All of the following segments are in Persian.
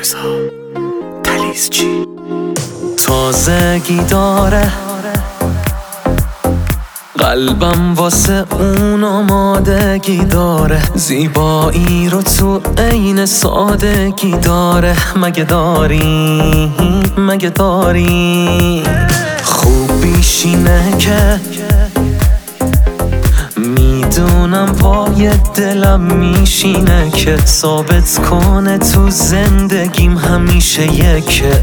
مرزا تلیزچی تازگی داره قلبم واسه اون آمادگی داره، زیبایی رو تو عین سادگی داره. مگه داری خوب بیشینه که میدونم پای دلم میشینه که ثابت کنه تو زندگیم همیشه یکه.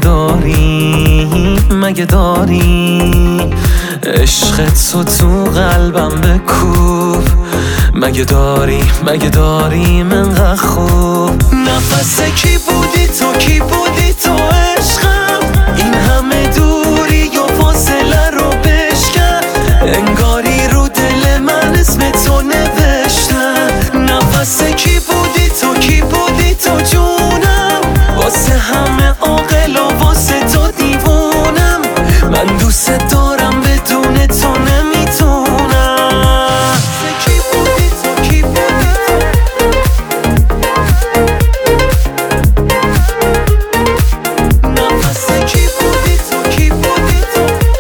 مگه داری عشق تو قلبم بکوب. مگه داری منقدر خوب. نفس کی بودی تو عشقم، این همه دوری و فاصله رو بشکن. انگاری رو دل من اسم تو نوشتن. نفس کی بودی تو جونم، واسه همه عاقل و واسه تو دیوونم. من دوست دارم بدون تو نمیتونم. کی بودی تو نفس کی بودی تو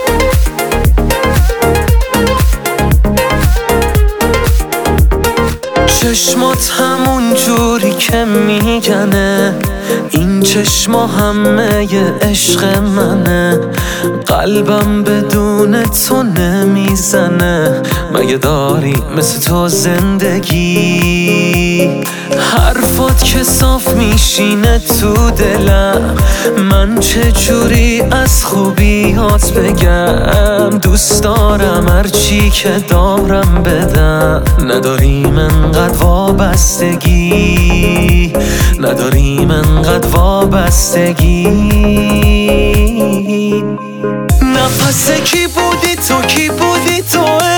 چشمات همون جوری که میگنه، این چشما همه عشق منه. قلبم بدون تو نمیزنه. مگه داری مثل تو زندگی؟ حرفات که صاف میشینه تو دلم. من چجوری از خوبیات بگم؟ دوست دارم هرچی که دارم بدم. نداریم انقدر وابستگی، نداریم انقدر وابستگی. نفس کی بودی تو